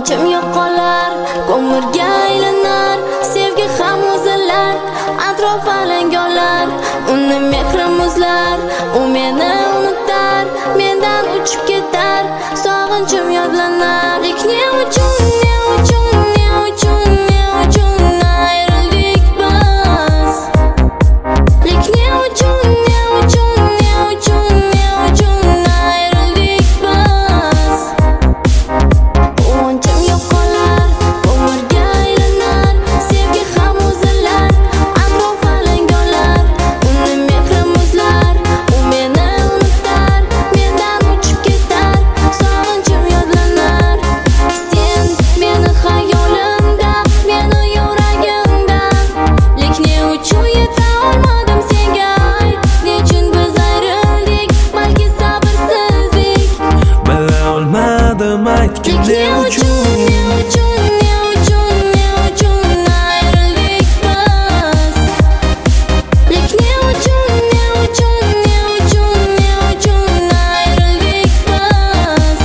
Quvonchim yo'qolar, ko'mirga aylanar, sevgi ham o'zilar, atrof alangolar, uni mehrim muzlar, u meni unutar, mendan uchib ketar, sog'inchim yodlanar. Ne uchun, ne uchun, ne uchun, ne uchun ayrildik biz? Ne uchun, ne uchun, ne uchun, ne uchun ayrildik biz? Quvonchim yo'qolar, ko'mirga aylanar, sevgi ham o'zilar, atrof alangolar, uni mehrim muzlar, u meni unutar, mendan uchib ketar, sog'inchim yodlanar. Sen meni xayolimda, meni yuragimda, lek ne uchun yeta olmadim senga? Nechun biz ayrildik? Balki sabrsizlik. Bila olmadim aytgin ne uchun, ne uchun, ne uchun, ne uchun ayrildik biz? Lek ne uchun, ne uchun, ne uchun, ne uchun ayrildik biz?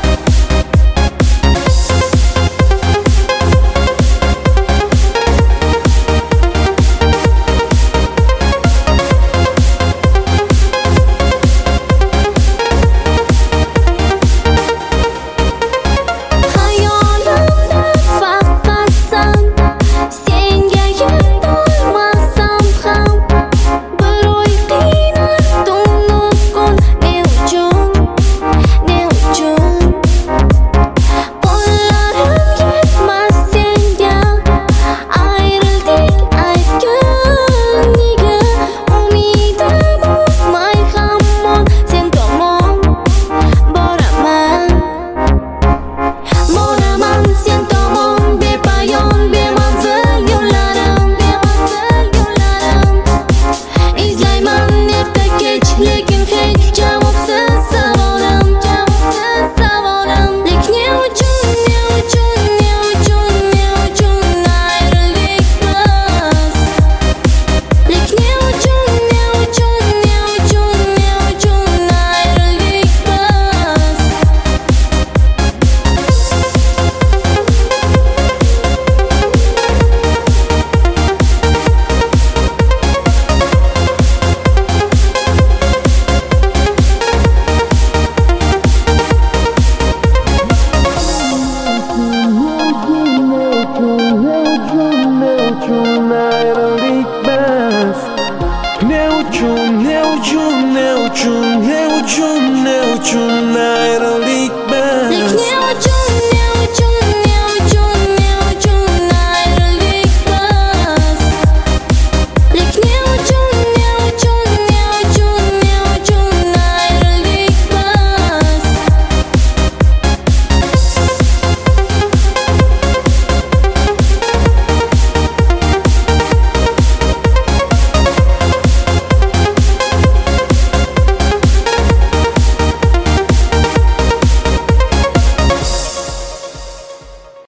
Hayolimda faqat sen, senga yetolmasam ham bir o'y qiynar tunu kun. Ne uchun, ne uchun qo'llarim yetmas senga? Ayrildik aytgin nega? Umidim o'smay hamon sen tomon boraman, boraman sen tomon, bepoyon bemanzil yo'llarim, bemanzil yo'llarim. Izlayman erta kech, lekin hech javobsiz savolim, javobsiz savolim. Lek ne uchun, ne uchun, ne uchun, ne uchun ayrildik biz? Lek ne uchun, ne uchun, ne uchun, ne uchun ayrildik biz? ne uchun, ne uchun, ne uchun, ne uchun, ne uchun ayrildik biz? Ne uchun, ne uchun, ne uchun ayrıldık?